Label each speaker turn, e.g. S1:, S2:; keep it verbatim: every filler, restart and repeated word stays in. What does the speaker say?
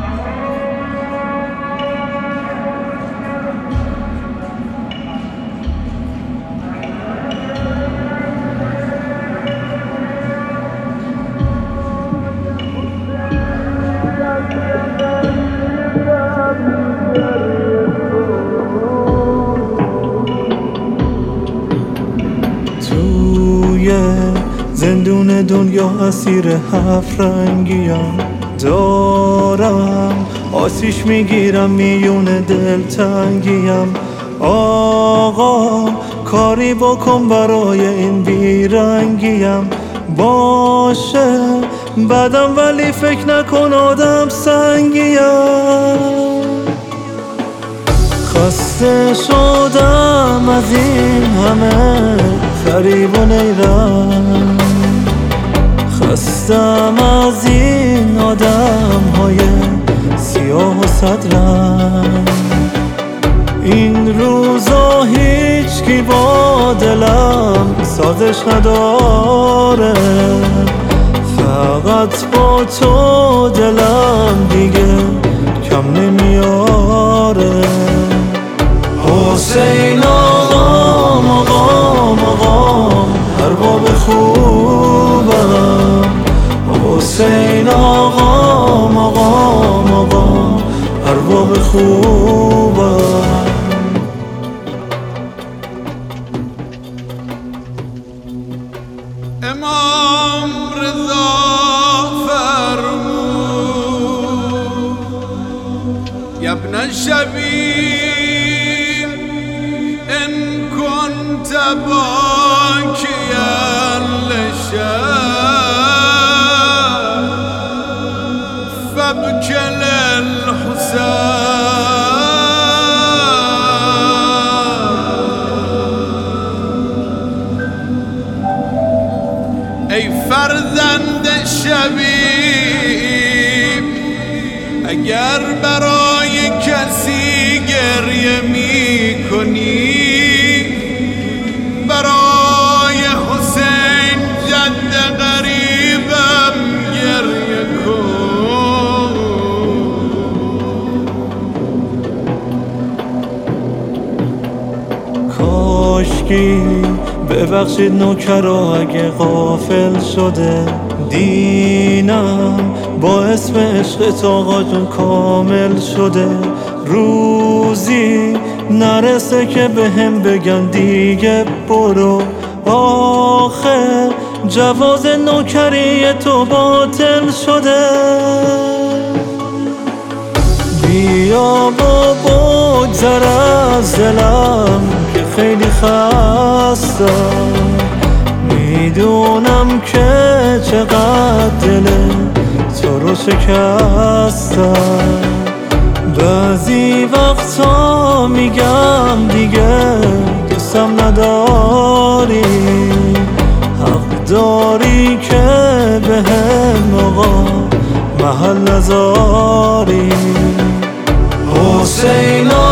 S1: زندون دنیا اسیر هفت رنگیم، دارم آسیش میگیرم میون دلتنگیم. آقا کاری بکن برای این بیرنگیم. باشه بدم ولی فکر نکن آدم سنگیم. خسته شدم از این همه فریب و نیرم، خستم از این آدم های سیاه و صدرم. این روزا هیچ کی با دلم سازش نداره، فقط با تو دلم دیگه کم نمیاره. حسین آقام آقام آقام ارباب خوبم، حسین آقام آقام آقام ارباب خوبم.
S2: امام رضا فرمود یا ابن الشبیب ان كنت باكيا للشام فابكِ للحسین. ای فرزند شبیب اگر برای کسی گریه می کنی، برای حسین جد غریبم گریه کن.
S1: کاشکی ببخشید نوکرا اگه غافل شده، دینم با اسم عشق آقا جون کامل شده. روزی نرسه که به هم بگن دیگه برو، آخه جواز نوکری تو باطل شده. بیا با بگذر از دلم که خیلی خستم، میدونم که چقدر دل تو رو شکستم. بعضی وقتا میگم دیگه دوستم نداری، حق داری که به هم آقا محل نذاری. حسین